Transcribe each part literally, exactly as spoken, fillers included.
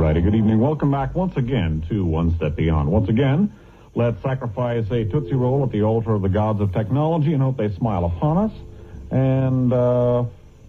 righty. Good evening. Welcome back once again to One Step Beyond. Once again, let's sacrifice a Tootsie Roll at the altar of the gods of technology and hope they smile upon us. And, uh,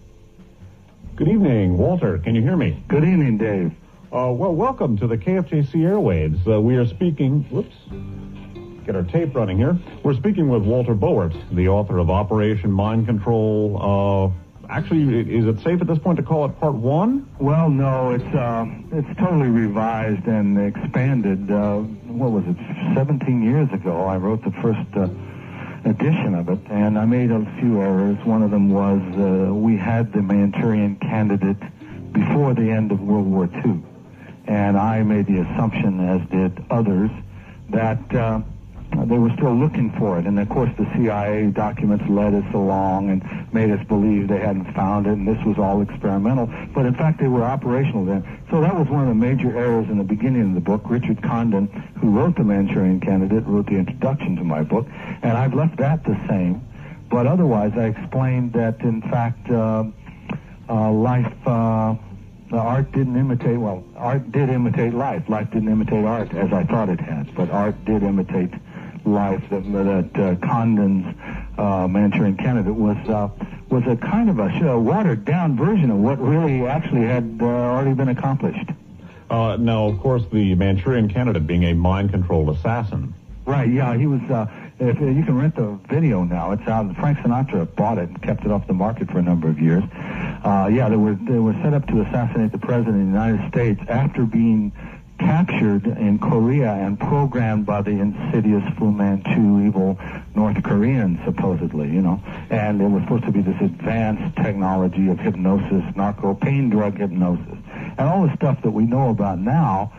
good evening, Walter. Can you hear me? Good evening, Dave. Uh, well, welcome to the K F J C airwaves. Uh, we are speaking, whoops, get our tape running here. We're speaking with Walter Boert, the author of Operation Mind Control. Uh, actually, is it safe at this point to call it part one? Well, no, it's uh, it's totally revised and expanded. Uh, what was it, seventeen years ago, I wrote the first uh, edition of it, and I made a few errors. One of them was uh, we had the Manchurian Candidate before the end of World War Two. And I made the assumption, as did others, that uh, they were still looking for it. And, of course, the C I A documents led us along and made us believe they hadn't found it, and this was all experimental. But, in fact, they were operational then. So that was one of the major errors in the beginning of the book. Richard Condon, who wrote The Manchurian Candidate, wrote the introduction to my book, and I've left that the same. But otherwise, I explained that, in fact, uh, uh, life... Uh, The art didn't imitate, well, art did imitate life. Life didn't imitate art as I thought it had, but art did imitate life. That, that uh, Condon's uh, Manchurian Candidate was uh, was a kind of a uh, watered-down version of what really actually had uh, already been accomplished. Uh, now, of course, the Manchurian Candidate being a mind-controlled assassin. Right, yeah, he was... Uh, If you can rent the video now, it's out. Frank Sinatra bought it and kept it off the market for a number of years. Uh, yeah, they were they were set up to assassinate the president of the United States after being captured in Korea and programmed by the insidious Fu Manchu evil North Koreans, supposedly, you know. And it was supposed to be this advanced technology of hypnosis, narco pain drug hypnosis, and all the stuff that we know about now.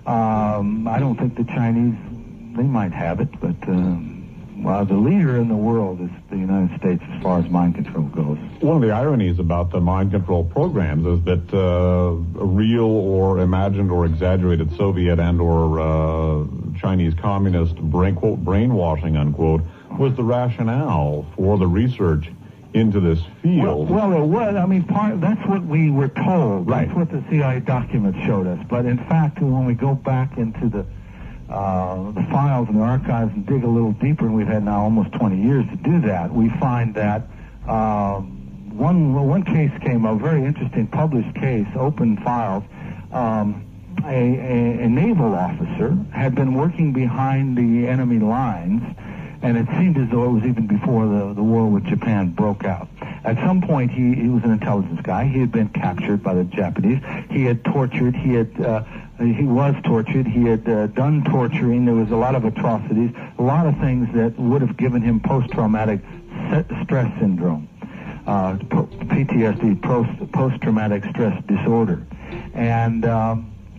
Um, I don't think the Chinese, they might have it, but. Um, Well, the leader in the world is the United States as far as mind control goes. One of the ironies about the mind control programs is that uh, a real or imagined or exaggerated Soviet and or uh, Chinese communist brain, quote, brainwashing, unquote, was the rationale for the research into this field. Well, well it was. I mean, part, that's what we were told. Right. That's what the C I A documents showed us. But in fact, when we go back into the Uh, the files and the archives and dig a little deeper, and we've had now almost twenty years to do that, we find that uh, one one case came, a very interesting published case, open files. Um, a, a, a naval officer had been working behind the enemy lines, and it seemed as though it was even before the, the war with Japan broke out. At some point, he, he was an intelligence guy. He had been captured by the Japanese. He had tortured. He had... Uh, He was tortured. He had uh, done torturing. There was a lot of atrocities, a lot of things that would have given him post-traumatic stress syndrome, uh, P T S D, post-traumatic stress disorder. And, um,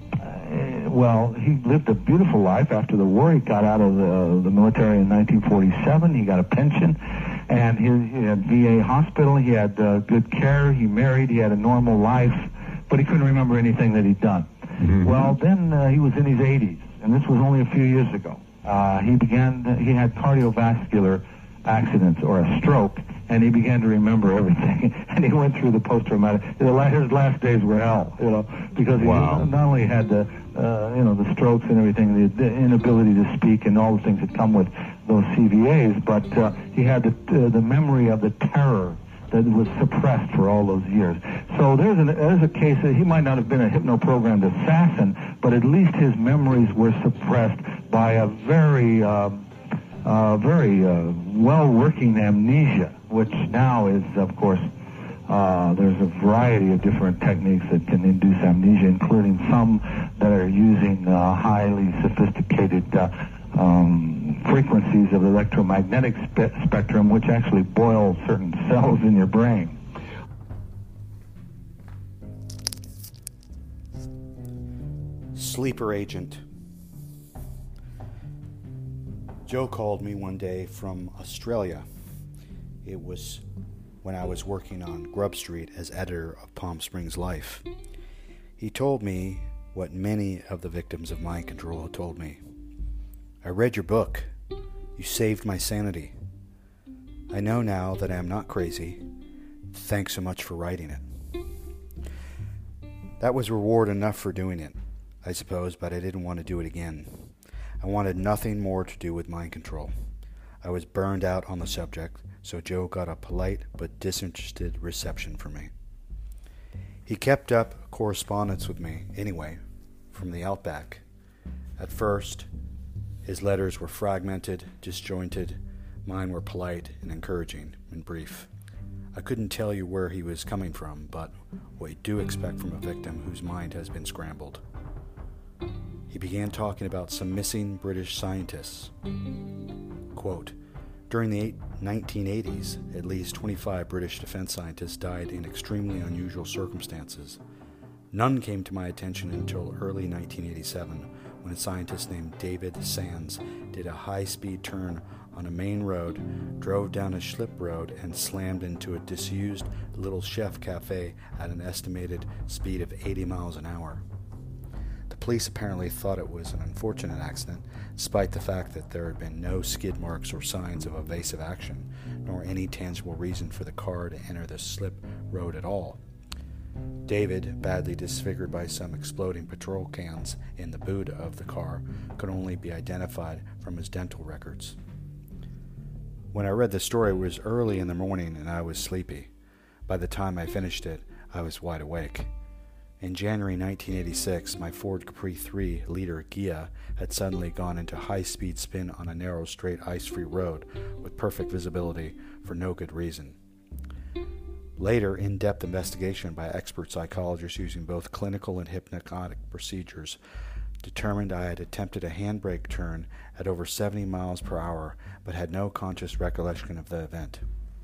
uh, well, he lived a beautiful life after the war. He got out of the, the military in nineteen forty-seven. He got a pension, and he, he had V A hospital. He had uh, good care. He married. He had a normal life, but he couldn't remember anything that he'd done. Mm-hmm. Well, then uh, he was in his eighties, and this was only a few years ago. Uh, he began, he had cardiovascular accidents or a stroke, and he began to remember everything. And he went through the post-traumatic, his last days were hell, you know, because he wow. not only had the, uh, you know, the strokes and everything, the, the inability to speak and all the things that come with those C V As, but uh, he had the, uh, the memory of the terror that was suppressed for all those years. So there's, an, there's a case that he might not have been a hypno-programmed assassin, but at least his memories were suppressed by a very, uh, uh, very uh, well-working amnesia, which now is, of course, uh, there's a variety of different techniques that can induce amnesia, including some that are using uh, highly sophisticated uh, um, frequencies of the electromagnetic spe- spectrum, which actually boil certain cells in your brain. Sleeper agent. Joe called me one day from Australia. It was when I was working on Grub Street as editor of Palm Springs Life. He told me what many of the victims of mind control had told me. I read your book. You saved my sanity. I know now that I am not crazy. Thanks so much for writing it. That was reward enough for doing it. I suppose, but I didn't want to do it again. I wanted nothing more to do with mind control. I was burned out on the subject, so Joe got a polite but disinterested reception from me. He kept up correspondence with me, anyway, from the Outback. At first, his letters were fragmented, disjointed. Mine were polite and encouraging and brief. I couldn't tell you where he was coming from, but what you do expect from a victim whose mind has been scrambled. He began talking about some missing British scientists. Quote, during the nineteen eighties, at least twenty-five British defense scientists died in extremely unusual circumstances. None came to my attention until early nineteen eighty-seven, when a scientist named David Sands did a high-speed turn on a main road, drove down a slip road, and slammed into a disused Little Chef cafe at an estimated speed of eighty miles an hour. The police apparently thought it was an unfortunate accident, despite the fact that there had been no skid marks or signs of evasive action, nor any tangible reason for the car to enter the slip road at all. David, badly disfigured by some exploding petrol cans in the boot of the car, could only be identified from his dental records. When I read the story, it was early in the morning and I was sleepy. By the time I finished it, I was wide awake. In January nineteen eighty-six, my Ford Capri three liter Ghia had suddenly gone into high-speed spin on a narrow, straight, ice-free road with perfect visibility for no good reason. Later, in-depth investigation by expert psychologists using both clinical and hypnotic procedures determined I had attempted a handbrake turn at over seventy miles per hour, but had no conscious recollection of the event.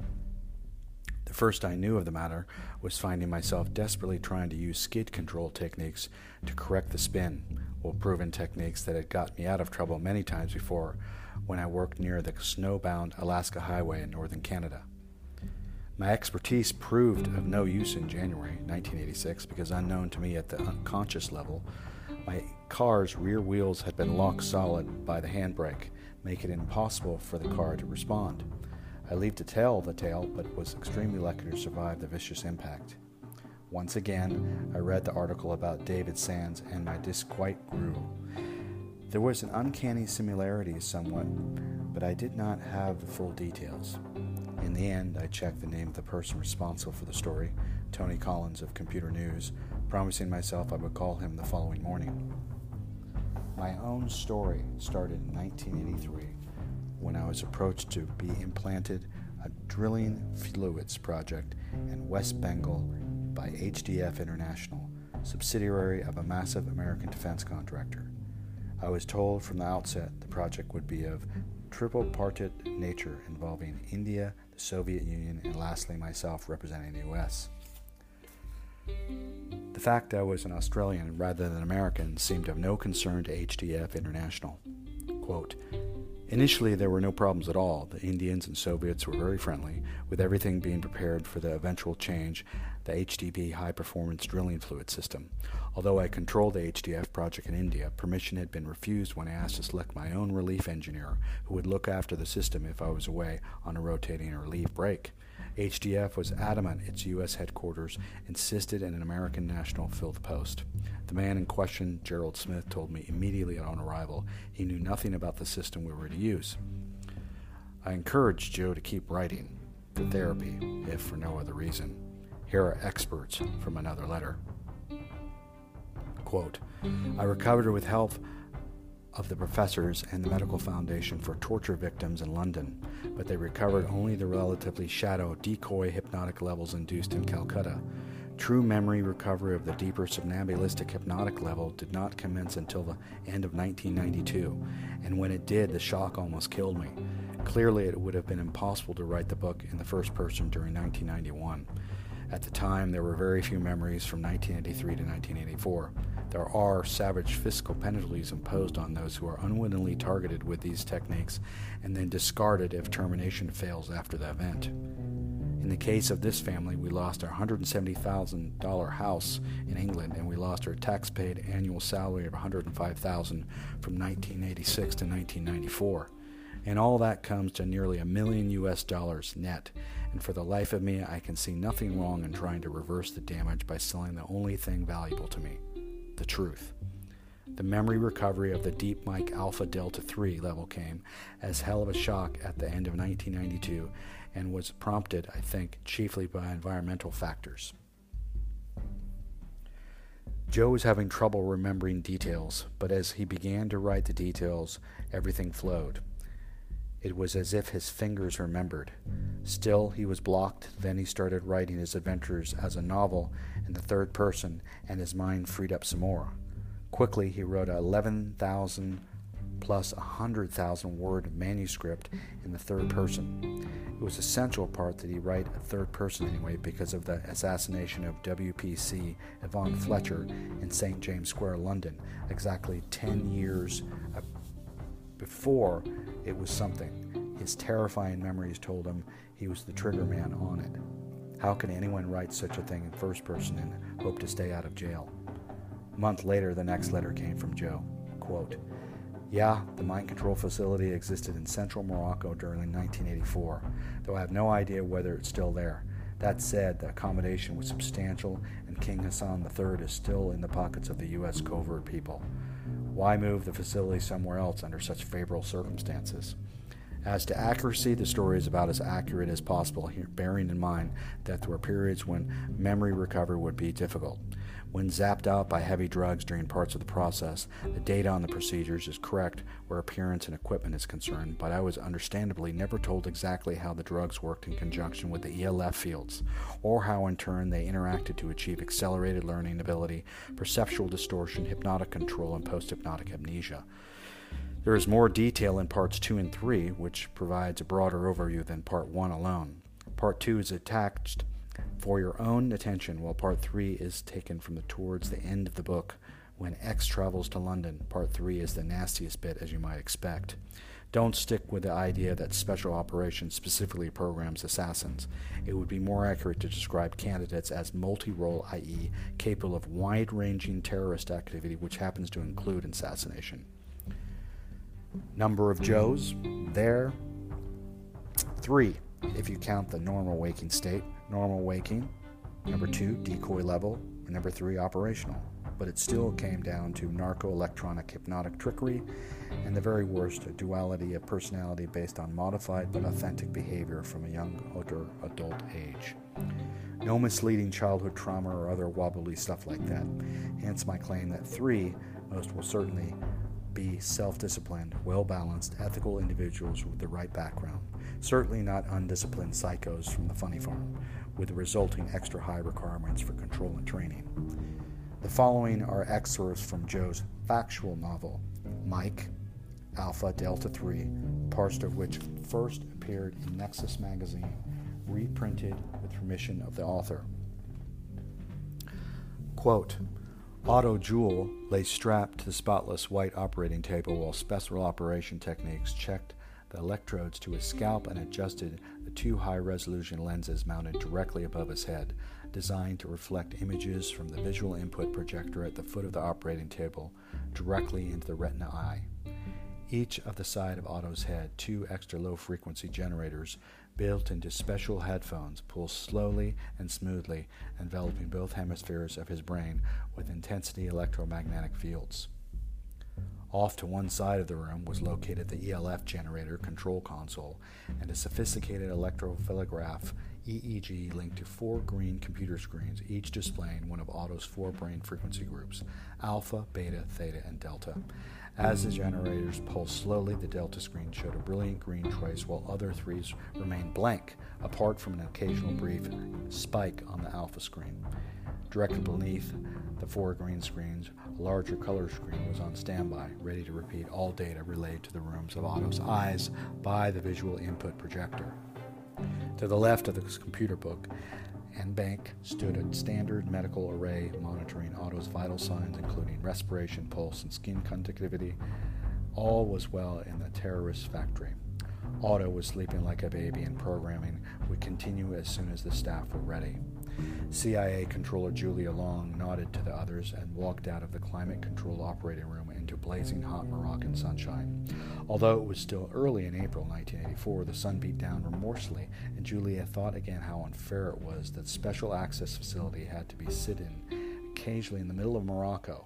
The first I knew of the matter was finding myself desperately trying to use skid control techniques to correct the spin, well-proven techniques that had got me out of trouble many times before when I worked near the snowbound Alaska Highway in northern Canada. My expertise proved of no use in January nineteen eighty-six because, unknown to me at the unconscious level, my car's rear wheels had been locked solid by the handbrake, making it impossible for the car to respond. I leave to tell the tale, but was extremely lucky to survive the vicious impact. Once again, I read the article about David Sands, and my disquiet grew. There was an uncanny similarity somewhat, but I did not have the full details. In the end, I checked the name of the person responsible for the story, Tony Collins of Computer News, promising myself I would call him the following morning. My own story started in nineteen eighty-three, when I was approached to be implanted a drilling fluids project in West Bengal by H D F International, subsidiary of a massive American defense contractor. I was told from the outset the project would be of tripartite nature, involving India, the Soviet Union, and lastly myself representing the U S. The fact I was an Australian rather than American seemed of no concern to H D F International. Quote, initially, there were no problems at all. The Indians and Soviets were very friendly, with everything being prepared for the eventual change, the H D P high-performance drilling fluid system. Although I controlled the H D F project in India, permission had been refused when I asked to select my own relief engineer, who would look after the system if I was away on a rotating relief break. H D F was adamant its U S headquarters insisted an American national fill the post. The man in question, Gerald Smith, told me immediately on arrival he knew nothing about the system we were to use. I encouraged Joe to keep writing, for therapy, if for no other reason. Here are experts from another letter. Quote, I recovered with help of the professors and the Medical Foundation for Torture Victims in London, but they recovered only the relatively shallow decoy hypnotic levels induced in Calcutta. True memory recovery of the deeper somnambulistic hypnotic level did not commence until the end of nineteen ninety-two, and when it did, the shock almost killed me. Clearly, it would have been impossible to write the book in the first person during nineteen ninety-one. At the time, there were very few memories from nineteen eighty-three to nineteen eighty-four. There are savage fiscal penalties imposed on those who are unwittingly targeted with these techniques and then discarded if termination fails after the event. In the case of this family, we lost our one hundred seventy thousand dollars house in England, and we lost our tax-paid annual salary of one hundred five thousand dollars from nineteen eighty-six to nineteen ninety-four. And all that comes to nearly a million U S dollars net, and for the life of me, I can see nothing wrong in trying to reverse the damage by selling the only thing valuable to me, the truth. The memory recovery of the Deep Mike Alpha Delta three level came as hell of a shock at the end of nineteen ninety-two and was prompted, I think, chiefly by environmental factors. Joe was having trouble remembering details, but as he began to write the details, everything flowed. It was as if his fingers remembered. Still, he was blocked. Then he started writing his adventures as a novel in the third person, and his mind freed up some more. Quickly, he wrote a eleven thousand plus one hundred thousand word manuscript in the third person. It was essential part that he write a third person anyway because of the assassination of W P C Yvonne Fletcher in Saint James Square, London, exactly ten years before it was something. His terrifying memories told him he was the trigger man on it. How can anyone write such a thing in first person and hope to stay out of jail? A month later, the next letter came from Joe. Quote, "Yeah, the mind control facility existed in central Morocco during nineteen eighty-four, though I have no idea whether it's still there. That said, the accommodation was substantial, and King Hassan the Third is still in the pockets of the U S covert people. Why move the facility somewhere else under such favorable circumstances?" As to accuracy, the story is about as accurate as possible, here, bearing in mind that there were periods when memory recovery would be difficult. When zapped out by heavy drugs during parts of the process, the data on the procedures is correct where appearance and equipment is concerned, but I was understandably never told exactly how the drugs worked in conjunction with the E L F fields, or how in turn they interacted to achieve accelerated learning ability, perceptual distortion, hypnotic control, and post-hypnotic amnesia. There is more detail in parts two and three, which provides a broader overview than part one alone. Part two is attached for your own attention, while part three is taken from the towards the end of the book. When X travels to London, part three is the nastiest bit, as you might expect. Don't stick with the idea that special operations specifically programs assassins. It would be more accurate to describe candidates as multi-role, that is, capable of wide-ranging terrorist activity, which happens to include assassination. Number of Joes, there, three, if you count the normal waking state. Normal waking, number two, decoy level, and number three, operational. But it still came down to narco-electronic hypnotic trickery, and the very worst, a duality of personality based on modified but authentic behavior from a young or adult age. No misleading childhood trauma or other wobbly stuff like that. Hence my claim that three, most will certainly be self-disciplined, well-balanced, ethical individuals with the right background. Certainly not undisciplined psychos from the funny farm, with the resulting extra high requirements for control and training. The following are excerpts from Joe's factual novel, Mike, Alpha Delta three, parts of which first appeared in Nexus magazine, reprinted with permission of the author. Quote, Otto Jewell lay strapped to the spotless white operating table while special operation techniques checked the electrodes to his scalp and adjusted the two high-resolution lenses mounted directly above his head, designed to reflect images from the visual input projector at the foot of the operating table directly into the retina eye. Each of the side of Otto's head, two extra low-frequency generators built into special headphones pull slowly and smoothly, enveloping both hemispheres of his brain with intensity electromagnetic fields. Off to one side of the room was located the E L F generator control console and a sophisticated electrophilograph E E G linked to four green computer screens, each displaying one of Otto's four brain frequency groups, alpha, beta, theta, and delta. As the generators pulsed slowly, the delta screen showed a brilliant green trace, while other threes remained blank, apart from an occasional brief spike on the alpha screen. Directly beneath the four green screens, a larger color screen was on standby, ready to repeat all data relayed to the rooms of Otto's eyes by the visual input projector. To the left of the computer book and bank stood a standard medical array monitoring Otto's vital signs, including respiration, pulse, and skin conductivity. All was well in the terrorist factory. Otto was sleeping like a baby, and programming would continue as soon as the staff were ready. C I A controller Julia Long nodded to the others and walked out of the climate control operating room into blazing hot Moroccan sunshine. Although it was still early in April nineteen eighty-four, the sun beat down remorselessly, and Julia thought again how unfair it was that special access facility had to be sit in occasionally in the middle of Morocco, a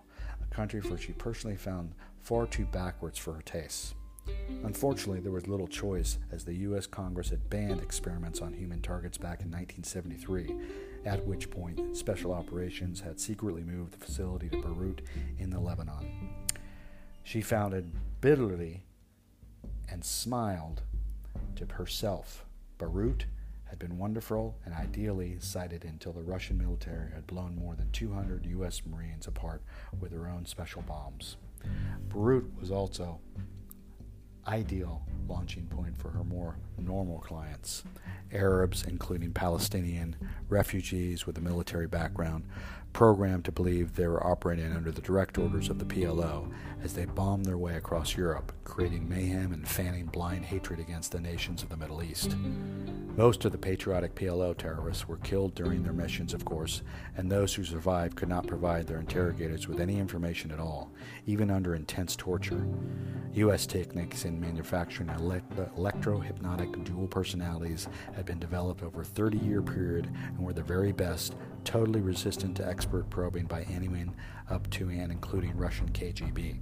country for she personally found far too backwards for her tastes. Unfortunately, there was little choice, as the U S Congress had banned experiments on human targets back in nineteen seventy-three, at which point Special Operations had secretly moved the facility to Beirut in the Lebanon. She found it bitterly and smiled to herself. Beirut had been wonderful and ideally sited until the Russian military had blown more than two hundred U S Marines apart with their own special bombs. Beirut was also ideal launching point for her more normal clients, Arabs, including Palestinian refugees with a military background, programmed to believe they were operating under the direct orders of the P L O as they bombed their way across Europe, creating mayhem and fanning blind hatred against the nations of the Middle East. Most of the patriotic P L O terrorists were killed during their missions, of course, and those who survived could not provide their interrogators with any information at all, even under intense torture. U S techniques in manufacturing elect- electro-hypnotic dual personalities had been developed over a thirty-year period and were the very best, totally resistant to expert probing by anyone up to and including Russian K G B.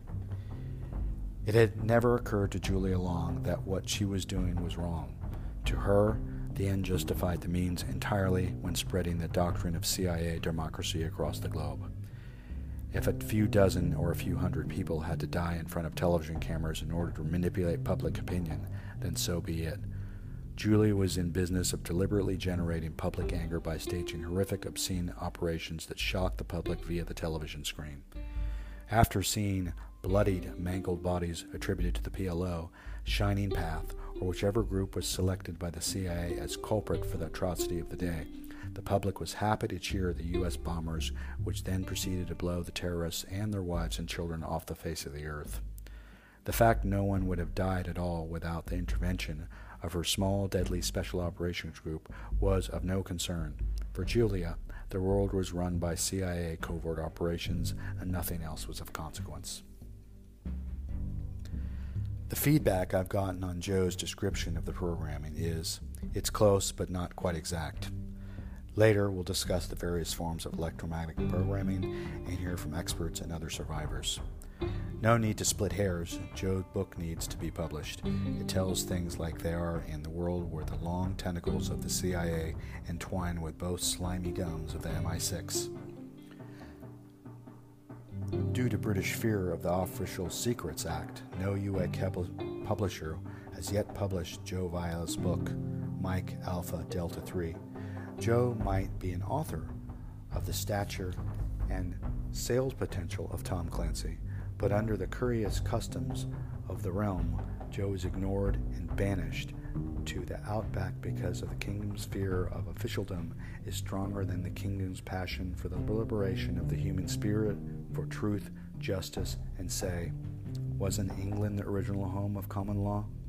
It had never occurred to Julia Long that what she was doing was wrong. To her, the end justified the means entirely when spreading the doctrine of C I A democracy across the globe. If a few dozen or a few hundred people had to die in front of television cameras in order to manipulate public opinion, then so be it. Julia was in business of deliberately generating public anger by staging horrific, obscene operations that shocked the public via the television screen. After seeing bloodied, mangled bodies attributed to the P L O, Shining Path, or whichever group was selected by the C I A as culprit for the atrocity of the day, the public was happy to cheer the U S bombers, which then proceeded to blow the terrorists and their wives and children off the face of the earth. The fact no one would have died at all without the intervention of her small, deadly Special Operations Group was of no concern. For Julia, the world was run by C I A covert operations, and nothing else was of consequence. The feedback I've gotten on Joe's description of the programming is, it's close but not quite exact. Later, we'll discuss the various forms of electromagnetic programming and hear from experts and other survivors. No need to split hairs. Joe's book needs to be published. It tells things like they are in the world where the long tentacles of the C I A entwine with both slimy gums of the M I six. Due to British fear of the Official Secrets Act, no U S publisher has yet published Joe Viola's book, Mike Alpha Delta three. Joe might be an author of the stature and sales potential of Tom Clancy, but under the curious customs of the realm, Joe is ignored and banished to the outback because of the kingdom's fear of officialdom is stronger than the kingdom's passion for the liberation of the human spirit, for truth, justice, and say, wasn't England the original home of common law?